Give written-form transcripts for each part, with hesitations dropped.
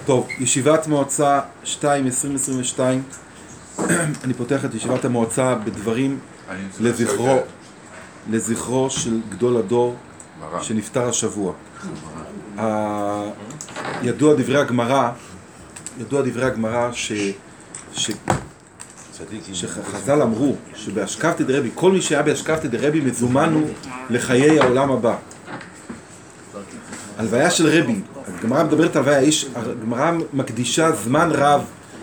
טוב, ישיבת מועצה 2-2022, אני פותח את ישיבת המועצה בדברים לזכרו של גדול הדור שנפטר השבוע. ידוע דברי הגמרא שחז"ל אמרו שבאשכבתא דרבי, כל מי שהיה באשכבתא דרבי מזומן הוא לחיי העולם הבא. הלוויה של רבי, הגמרא מדברת על הלוויה, הגמרא מקדישה זמן רב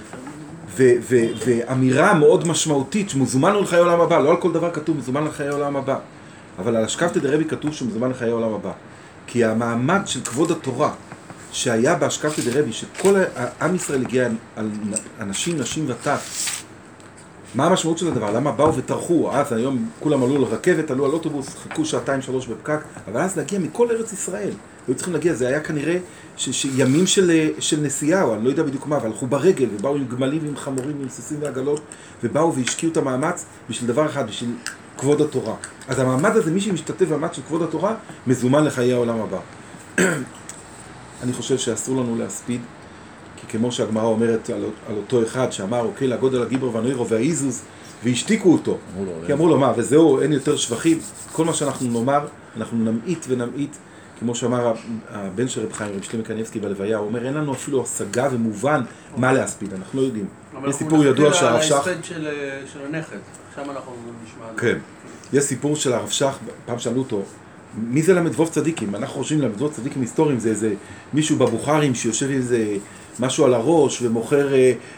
ואמירה מאוד משמעותית שמזומן הוא לחיי העולם הבא. לא על כל דבר כתוב מזומן לחיי העולם הבא, אבל על אשכבתא דרבי כתוב שמזומן לחיי העולם הבא, כי המעמד של כבוד התורה שהיה באשכבתא דרבי, שכל עם ישראל הגיע על אנשים, נשים וטף. מה המשמעות של הדבר? למה באו וטרחו? אז היום כולם עלו לרכבת, עלו על אוטובוס, חיכו 2-3 בפקק, אבל אז להגיע מכל ארץ ישראל. היו צריכים להגיע, זה היה כנראה ימים של נסיעה, או אני לא יודע בדיוק מה, אבל הלכו ברגל, ובאו עם גמלים ועם חמורים, עם סוסים ועגלות, ובאו והשקיעו את המאמץ בשביל דבר אחד, בשביל כבוד התורה. אז המעמד הזה, מי שמשתתף במאמץ של כבוד התורה, מזומן לחיי העולם הבא. אני חושב שאסור לנו להספיד, כי כמו שהגמרא אומרת על אותו אחד שאמר, אוקיי, לגודל הגיבור והנוירו והאיזוז, והשתיקו אותו. כי אמרו לו, מה, וזהו, אין יותר שבחים. כל מה שאנחנו נאמר, אנחנו נמעיט ונמעיט, כמו שאמר הבן של רב חיים, רב שלמה קניבסקי בלוויה, הוא אומר, אין לנו אפילו השגה ומובן מה להספיד, אנחנו לא יודעים. יש סיפור ידוע שהרב שך... ההספד של הנכד, עכשיו אנחנו נשמע... כן, יש סיפור של הרב שך, פעם שאלו אותו, מי זה למדבוב צדיקים? אנחנו חושבים למדבוב צדיקים היסטוריים, זה איזה מישהו בבוכרים שיושב עם איזה משהו על הראש ומוכר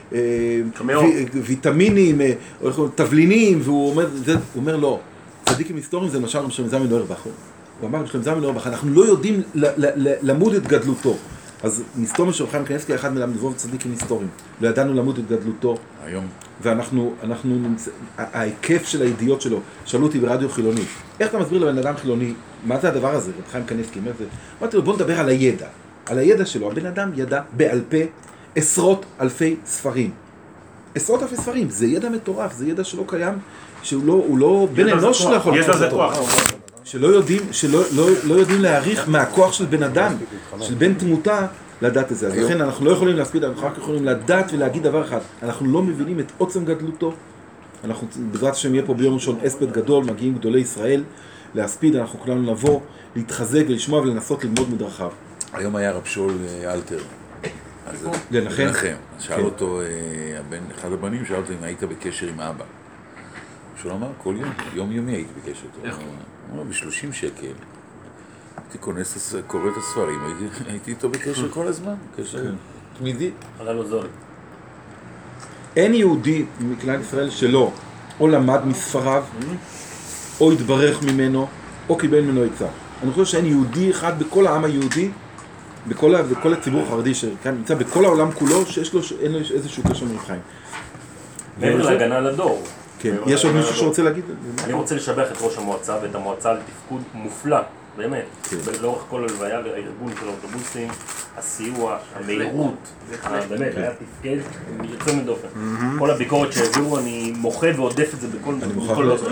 ויטמינים, תבלינים, והוא אומר לא, צדיקים היסטוריים זה למשל שלמה זלמן אוירבך. הוא אמר שלמה זלמן אוירבך, אנחנו לא יודעים למוד את גדלותו. אז מסתום של רב חיים קניבסקי אחד מלמדבוב צדיקים היסטוריים. לא ידענו למוד את גדלותו. היום. ואנחנו ההיקף של הידיעות שלו, שאלו אותי ברדיו חילוני, איך אתה מסביר לבן אדם חילוני, מה זה הדבר הזה? רב חיים קניבסקי, אמרתי לו, בוא נדבר על הידע. על הידע שלו, הבן אדם ידע בעל פה עשרות אלפי ספרים. עשרות אלפי ספרים, זה ידע מטורף, זה ידע שלא קיים, שהוא לא בן אנוש לא יכול ידע זה כוח. שלא יודעים להעריך מהכוח של בן אדם, של בן תמותה, לדעת את זה. אז לכן אנחנו לא יכולים להספיד, אנחנו רק יכולים לדעת ולהגיד דבר אחד. אנחנו לא מבינים את עוצם גדלותו. אנחנו, בעזרת השם יהיה פה ביום ראשון הספד גדול, מגיעים גדולי ישראל להספיד, אנחנו כולנו נבוא, להתחזק ולשמוע ולנסות ללמוד מדרכיו. היום היה רב שאול אלתר. לנחם. שאל אותו, אחד הבנים שאל אותו אם היית בקשר עם אבא. שאול אמר, כל יום יומי הייתי בקשר איתו. איך? הוא אמר, ב-30 שקל. הייתי קורא את הספרים, הייתי איתו בקשר כל הזמן, קשר תמידי. עלה לו זול. אין יהודי מכלל ישראל שלא או למד מספריו, או התברך ממנו, או קיבל ממנו עצה. אני חושב שאין יהודי אחד בכל העם היהודי, בכל הציבור החרדי שנמצא בכל העולם כולו, שאין לו איזשהו קשר מרב חיים. מעבר להגנה לדור. כן, יש עוד מישהו שרוצה להגיד? אני רוצה לשבח את ראש המועצה ואת המועצה על תפקוד מופלא, באמת. לאורך כל הלוויה, הארגון של האוטובוסים, הסיוע, המהירות, באמת, היה תפקד יוצא מדופן. כל הביקורת שהעבירו, אני מוחה ועודף את זה בכל... אני מוכרח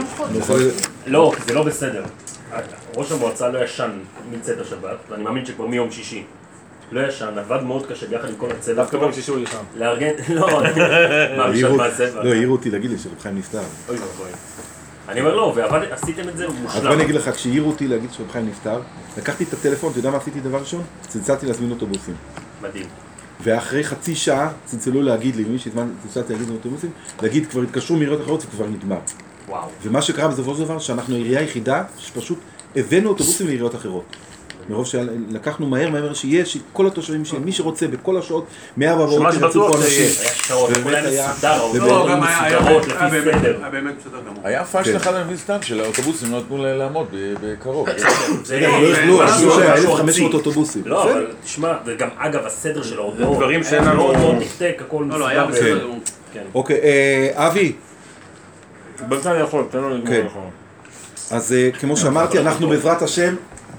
לא, כי זה לא בסדר. ראש המועצה לא ישן מצאת השבת, ואני מאמין שכבר מיום שישי. לא ישן, עבד מאוד קשה ביחד עם כל הצוות. דווקא ביום שישי הוא ישן. לארגן, לא, מה בשעת מעשה? לא, העירו אותי להגיד לי שרב חיים נפטר. אוי ואבוי. אני אומר לא, ועשיתם את זה מושלם. אז בוא אני אגיד לך, כשהעירו אותי להגיד שרב חיים נפטר, לקחתי את הטלפון, אתה יודע מה עשיתי דבר ראשון? צלצלתי להזמין אוטובוסים. מדהים. ואחרי חצי שעה צלצלו להגיד לי, מי שצלצלתי להגיד אוטובוסים, להגיד כבר התקשרו מעיריות אחרות וכבר נגמר. וואו. ומה שקרה בסופו של דבר, שאנחנו העירייה היחידה שפשוט הבאנו אוטובוסים לעיריות אחרות. מרוב שלקחנו מהר שיש כל התושבים מי שרוצה בכל השעות, 100 בבאות רצו פה אנשים. היה שעות, היה מסודר, לא, גם מסודרות, לפי סדר. היה באמת בסדר גמור. היה פאשל אחד הנביא סתם של האוטובוסים, לא נתנו לעמוד בקרוב. זה לא יכלו, עשו שהיה 1,500 אוטובוסים. לא, אבל תשמע, וגם אגב הסדר של ההודעות, דברים שאיננו... מאוד תקתק, הכל מסודר. לא, היה בסדר גמור. אוקיי, אבי. בינתיים יכול, תן לו לגמור יכול. אז כמו שאמרתי, אנחנו בעזרת השם,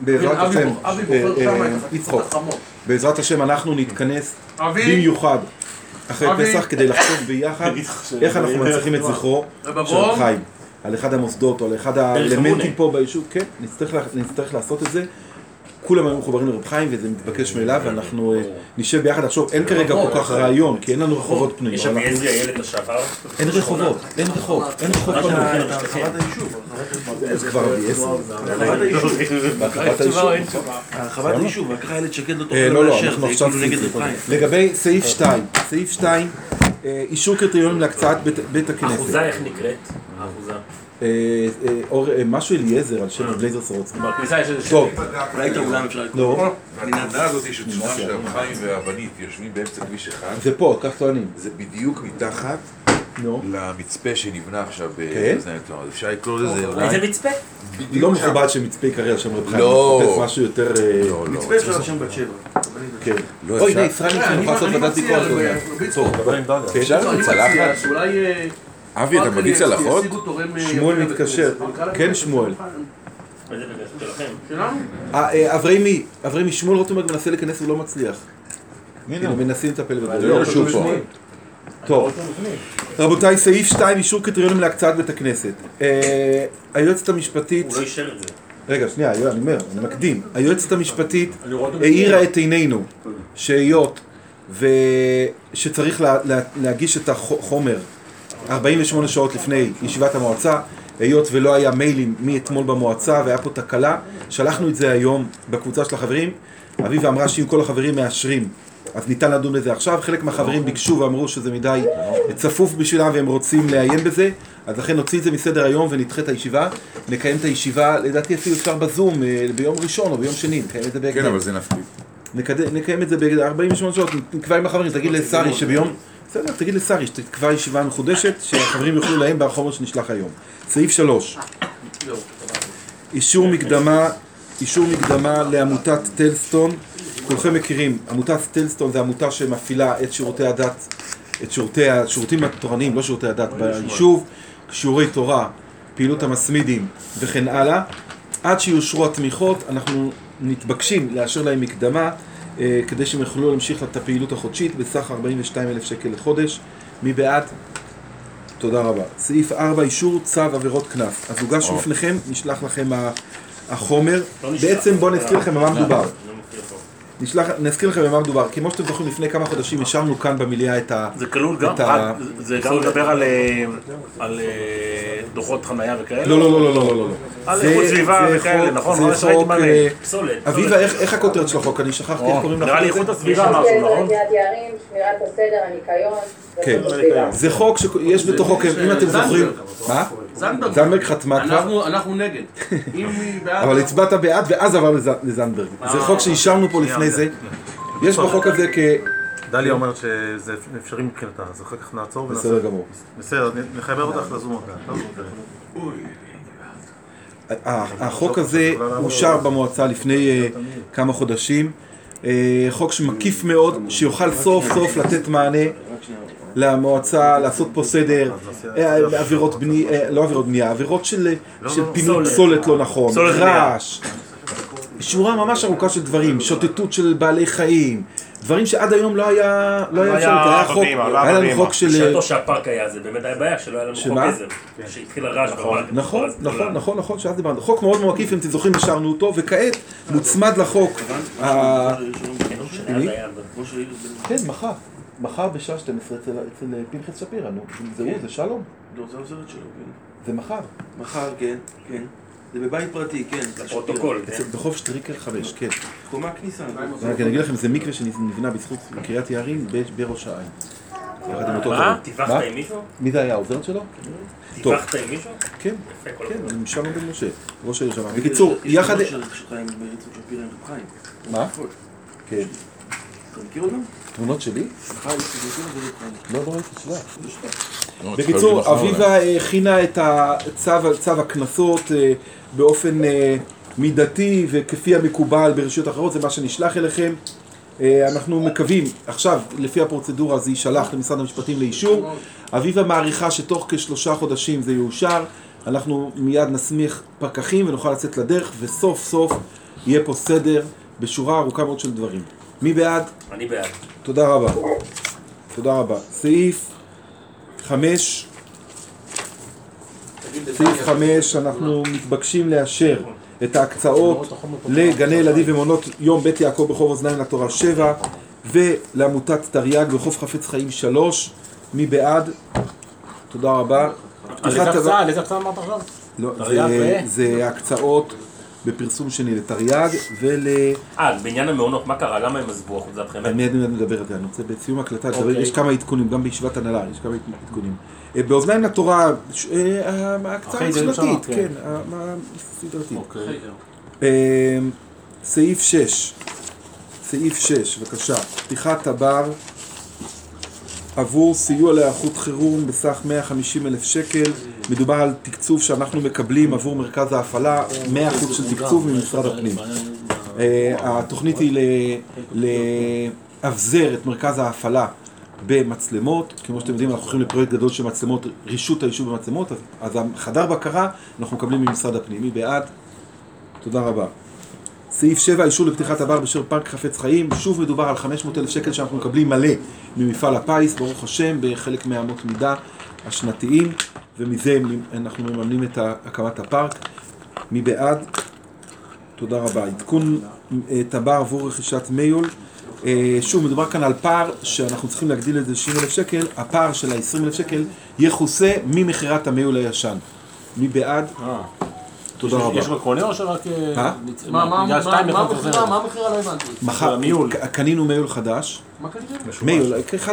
יצחוק, בעזרת השם אנחנו נתכנס במיוחד אחרי פסח כדי לחשוב ביחד איך אנחנו מנצחים את זכרו של חיים על אחד המוסדות או על אחד האלמנטים פה ביישוב. כן, נצטרך לעשות את זה. כולם היו מחוברים לרב חיים וזה מתבקש מאליו, ואנחנו נשב ביחד לחשוב, אין כרגע כל כך רעיון, כי אין לנו רחובות פנויים. יש שם איזה איילת השחר? אין רחובות, אין רחוב פנוי. הרחבת היישוב. זה כבר ב-10. הרחבת היישוב. בהרחבת היישוב. הרחבת היישוב, רק איילת שקד לא תוכל לא, לאשר, אנחנו זה עכשיו כאילו נגד רב חיים. לגבי סעיף 2, סעיף 2, אישור קריטריונים להקצאת בית הכנסת. אחוזה איך נקראת? האחוזה. משהו אליעזר על שם בלייזר סורוצקי. בכניסה יש איזה טוב, אולי את האולם אפשר לקרוא. לא, והתמונה הזאת שצורה של רב חיים והרבנית יושבים באמצע כביש אחד, זה פה, כך טוענים. זה בדיוק מתחת נו. למצפה שנבנה עכשיו כן? באוזניים תואר. אפשר לקרוא לזה אולי... איזה מצפה? לא מכובד שמצפה יקרא על שם רב חיים. לא. מחפש משהו יותר... מצפה אפשר שם בת שבע. כן. לא, אוי, אפשר- די, ישראל נמצא, נוכל לעשות ועדת ביקורת. טוב, כן. אפשר אני צלחת? מציע שאולי... אבי, אתה מביא צלחות? ישיגו תורם שמואל יפה מתקשר. לבית כנסת. כן, שמואל. איזה בית שלכם? שלנו? אברהימי, שמואל רוטנברג מנסה להיכנס ולא מצליח. הנה, מנסים לטפל בזה. לא, שוב פה. טוב, רבותיי, סעיף 2, אישור קריטריונים להקצאת בית הכנסת. היועצת המשפטית... הוא לא אישר את זה. רגע, שנייה, אני אומר, אני מקדים. היועצת המשפטית העירה את עינינו שהיות ושצריך להגיש את החומר 48 שעות לפני ישיבת המועצה, היות ולא היה מיילים מאתמול במועצה והיה פה תקלה, שלחנו את זה היום בקבוצה של החברים. אביבה אמרה שאם כל החברים מאשרים אז ניתן לדון בזה עכשיו. חלק מהחברים ביקשו ואמרו שזה מדי צפוף בשבילם והם רוצים לעיין בזה, אז לכן נוציא את זה מסדר היום ונדחה את הישיבה. נקיים את הישיבה, לדעתי אפילו אפשר בזום ביום ראשון או ביום שני, נקיים את זה בהקדם. כן, אבל זה נפתיע. נקיים את זה ב-48 שעות, נקבע עם החברים, תגיד לשרי שביום... בסדר, תגיד לשרי שתקבע ישיבה מחודשת שהחברים יוכלו להם בחומר שנשלח היום. סעיף 3, אישור מקדמה לעמותת טלסטון. כולכם מכירים, עמותת טלסטון זה עמותה שמפעילה את שירותי הדת, את השירותים התורניים, לא שירותי הדת ביישוב, שיעורי תורה, פעילות המסמידים וכן הלאה. עד שיושרו התמיכות אנחנו מתבקשים לאשר להם מקדמה כדי שהם יוכלו להמשיך את הפעילות החודשית בסך 42,000 שקל לחודש. מי בעד? תודה רבה. סעיף 4, אישור צו עבירות קנס. אז הוגש לפניכם, נשלח לכם החומר. בעצם בואו נזכיר לכם במה מדובר. נזכיר לכם במה מדובר. כמו שאתם זוכרים, לפני כמה חודשים השארנו כאן במליאה את ה... זה כלול גם, זה גם מדבר על דוחות חנייה וכאלה? לא. על איכות סביבה וכאלה, נכון? זה חוק... פסולת. אביבה, איך הכותרת של החוק? אני שכחתי איך קוראים לך. נראה לי איכות הסביבה משהו, נכון? קביעת יערים, שמירת הסדר, הניקיון, כן. ואיכות הסביבה. זה חוק שיש בתוכו, אם אתם זוכרים... מה? זנדברג חתמה כבר. אנחנו נגד. אם היא בעד... אבל הצבעת בעד ואז עבר לזנדברג. זה חוק שאישרנו פה לפני זה. יש בחוק הזה דליה אומרת שזה אפשרי מבחינתה, אז אחר כך נעצור ונעשה. בסדר גמור. בסדר, נחבר אותך לזום. החוק הזה אושר במועצה לפני כמה חודשים. חוק שמקיף מאוד, שיוכל סוף סוף לתת מענה למועצה, לעשות פה סדר, עבירות בנייה, לא עבירות בנייה, עבירות של פינוי פסולת לא נכון, רעש, שורה ממש ארוכה של דברים, שוטטות של בעלי חיים, דברים שעד היום לא היה אפשר, היה לנו חוק של... בשעתו שהפארק היה, זה באמת היה בעיה, שלא היה לנו חוק עזר, שהתחיל הרעש בפארק. נכון, שאז דיברנו. חוק מאוד מקיף, אם אתם זוכרים, השארנו אותו, וכעת מוצמד לחוק. כן, מחר בשעה 12 אצל פנחס שפירא, נו. זה שלום. לא, זה העוזרת שלו, כן. זה מחר. מחר, כן. זה בבית פרטי, כן. לפרוטוקול, כן. בחוף שטריקר 5, כן. קומה כניסה. אני אגיד לכם, זה מקווה שנבנה בזכות קריית יערים בראש העין. יחד עם אותו מה? טיווחת עם מישהו? מי זה היה, העוזרת שלו? טיווחת עם מישהו? כן, יפה, כל כן, הכבוד. עם שלום בן משה, ראש העיר שם. בקיצור, יחד... יש שלך עם יצחק שפירא עם רב חיים. מה? כן. אתה מכיר אותם? תמונות שלי? חי, זה לא חיים. לא ראיתי שלך. בקיצור, אביבה הכינה את צו הקנסות באופן מידתי וכפי המקובל ברשויות אחרות, זה מה שנשלח אליכם. אנחנו מקווים, עכשיו לפי הפרוצדורה זה יישלח למשרד המשפטים לאישור. אביבה מעריכה שתוך כ3 חודשים זה יאושר, אנחנו מיד נסמיך פקחים ונוכל לצאת לדרך, וסוף סוף יהיה פה סדר בשורה ארוכה מאוד של דברים. מי בעד? אני בעד. תודה רבה. תודה רבה. סעיף 5, אנחנו מתבקשים לאשר את ההקצאות לגני ילדים ומעונות יום בית יעקב ברחוב אוזניים לתורה 7 ולעמותת תרי"ג ברחוב חפץ חיים 3. מי בעד? תודה רבה. על איזה הקצאה אמרת עכשיו? לא, זה הקצאות בפרסום שני לתרי"ג בעניין המעונות, מה קרה? למה הם עזבו אחוזתכם? אני מדבר על זה, אני רוצה בסיום הקלטה, יש כמה עדכונים, גם בישיבת הנהלה, יש כמה עדכונים. באוזניים לתורה, ההקצאה השנתית, כן, הסדרתית. סעיף 6, בבקשה, פתיחת תבר עבור סיוע להיערכות חירום בסך 150,000 שקל. מדובר על תקצוב שאנחנו מקבלים עבור מרכז ההפעלה, 100% של תקצוב ממשרד הפנים. התוכנית היא להבזר את מרכז ההפעלה במצלמות. כמו שאתם יודעים, אנחנו הולכים לפרויקט גדול של מצלמות, רישות היישוב במצלמות, אז החדר בקרה אנחנו מקבלים ממשרד הפנים. מי בעד? תודה רבה. סעיף 7, אישור לפתיחת תבר בשל פארק חפץ חיים. שוב מדובר על 500,000 שקל שאנחנו מקבלים מלא ממפעל הפיס, ברוך השם, בחלק מהאמות מידה השנתיים, ומזה אנחנו מממנים את הקמת הפארק. מי בעד? תודה רבה. עדכון תבר עבור רכישת מיול. שוב, מדובר כאן על פער שאנחנו צריכים להגדיל את זה 60,000 שקל. הפער של ה-20,000 שקל יכוסה ממחירת המיול הישן. מי בעד? תודה רבה. יש בקונה או שרק... מה המחיר? לא הבנתי. קנינו מיול חדש. מה קניתם? מיול, אחד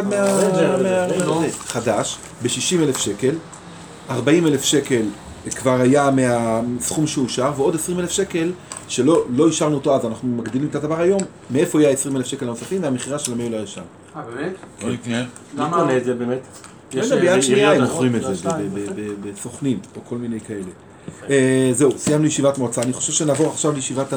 חדש, ב-60,000 שקל. 40,000 שקל כבר היה מהסכום שאושר, ועוד 20,000 שקל שלא אישרנו אותו אז, אנחנו מגדילים את הדבר היום. מאיפה יהיה 20,000 שקל הנוספים? מהמחירה של המיול הישן. באמת? לא נקנה. למה קונה את זה באמת? ביד שנייה הם מוכרים את זה, בסוכנים או כל מיני כאלה. זהו, סיימנו ישיבת מועצה. אני חושב שנעבור עכשיו לישיבת